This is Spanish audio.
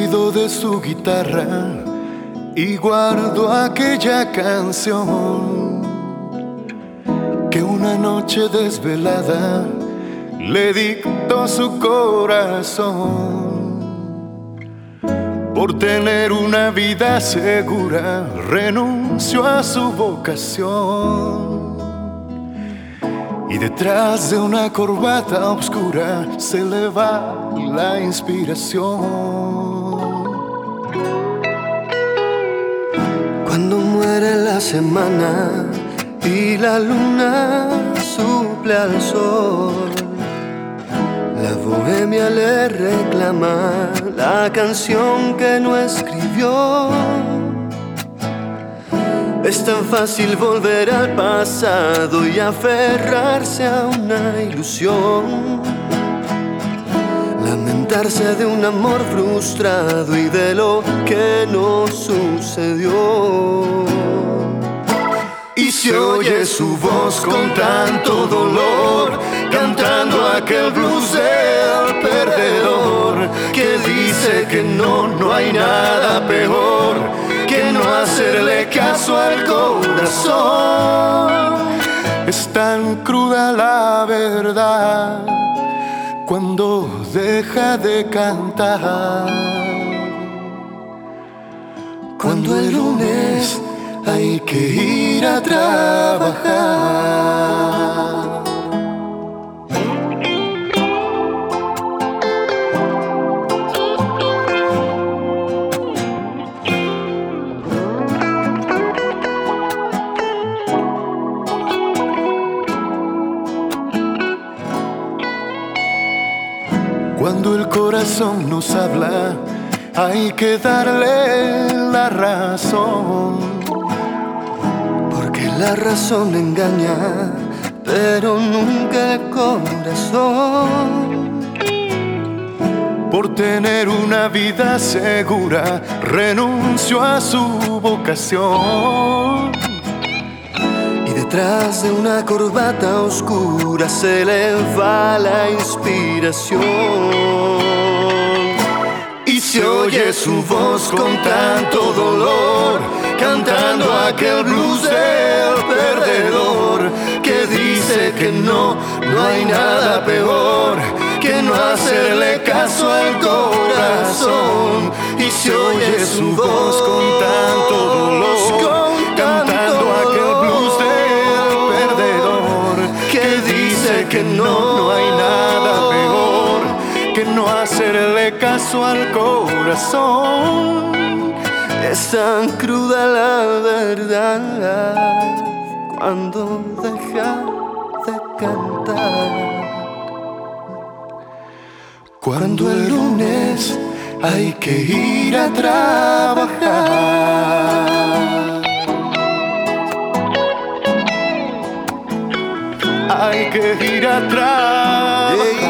oído de su guitarra y guardo aquella canción que una noche desvelada le dictó su corazón. Por tener una vida segura renunció a su vocación, y detrás de una corbata oscura se le va la inspiración. Cuando muere la semana y la luna suple al sol, la bohemia le reclama la canción que no escribió. Es tan fácil volver al pasado y aferrarse a una ilusión, lamentarse de un amor frustrado y de lo que no sucedió. Y se oye su voz con tanto dolor, cantando aquel blues del perdedor, que dice que no hay nada peor que no hacerle caso al corazón. Es tan cruda la verdad cuando deja de cantar. Cuando el lunes hay que ir a trabajar. Cuando el corazón nos habla, hay que darle la razón, porque la razón engaña, pero nunca el corazón. Por tener una vida segura renunció a su vocación, y detrás de una corbata oscura se le va la inspiración. Y se oye su voz con tanto dolor, cantando aquel blues del perdedor, que dice que no hay nada peor que no hacerle caso al corazón. Y se oye su voz con tanto dolor, cantando aquel blues del perdedor, que dice que no hay nada peor que no hacerle caso al corazón. Es tan cruda la verdad cuando deja de cantar. Cuando el lunes hay que ir a trabajar, hay que ir a trabajar.